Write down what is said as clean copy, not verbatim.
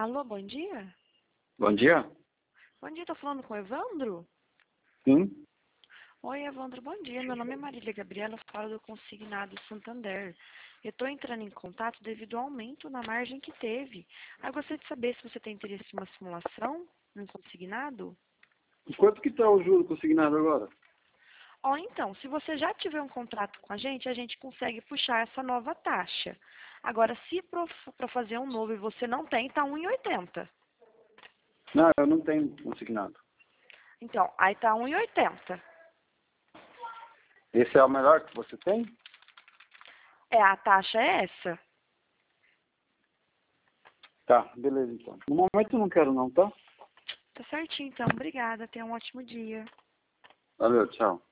Alô, bom dia? Bom dia? Bom dia, tô falando com o Evandro? Sim. Oi, Evandro, bom dia. Meu nome é Marília Gabriela, eu falo do Consignado Santander. Eu estou entrando em contato devido ao aumento na margem que teve. Eu gostaria de saber se você tem interesse em uma simulação no consignado. E quanto que está o juro consignado agora? Então, se você já tiver um contrato com a gente consegue puxar essa nova taxa. Agora, se para fazer um novo e você não tem, tá 1,80. Não, eu não tenho consignado. Então, aí tá 1,80. Esse é o melhor que você tem? A taxa é essa. Tá, beleza então. No momento eu não quero não, tá? Tá certinho, então. Obrigada. Tenha um ótimo dia. Valeu, tchau.